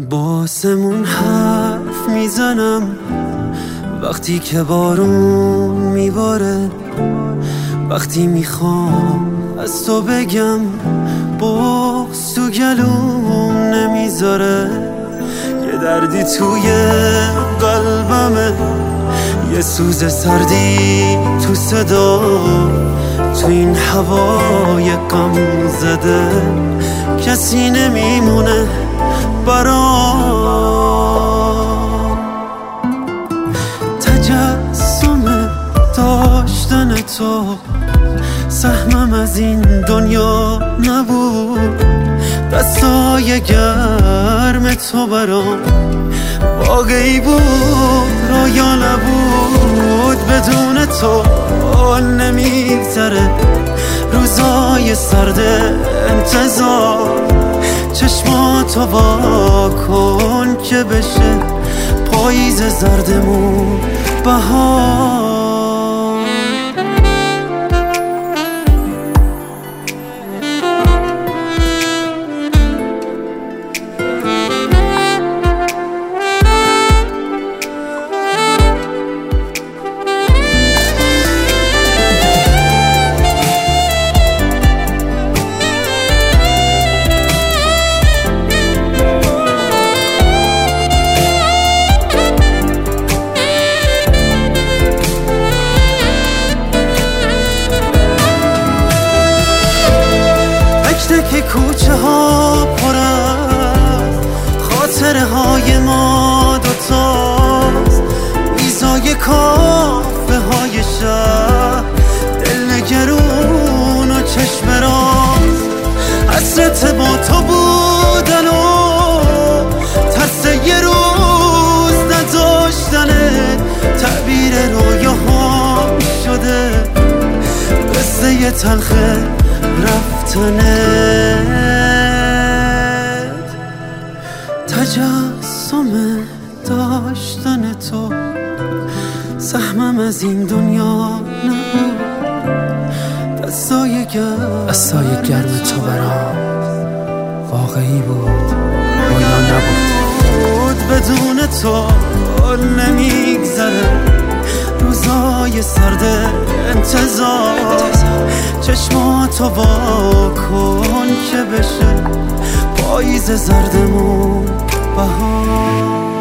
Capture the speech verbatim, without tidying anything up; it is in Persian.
باسمون حرف میزنم وقتی که بارون میباره، وقتی میخوام از تو بگم بغض تو گلوم نمیذاره. یه دردی توی قلبمه، یه سوز سردی تو صدا، تو این هوای غم زده کسی نمیمونه برام. تجسم داشتن تو سهمم از این دنیا نبود، دستای گرم تو برام واقعی بود رویا نبود. بدون تو نمیگذره روزای سرد انتظار، چشماتو وا کن که بشه پاییز زردمون بهار. که کوچه ها پر از خاطره های ما دوتاست، میزای کافه های شهر دلنگرون و چشم راست، حسرت با تو بودن و ترس یه روز نداشتنه، تعبیر رویاهام شده قصه تلخه رفتنت. تجسم داشتن تو سهمم از این دنیا نبود، دستای گرم دستای گرم تو برام واقعی بود رویا نبود. بدون تو نمیگذره روزای سرد انتظار، چشماتو وا کن که بشه پاییز زردمون بهار.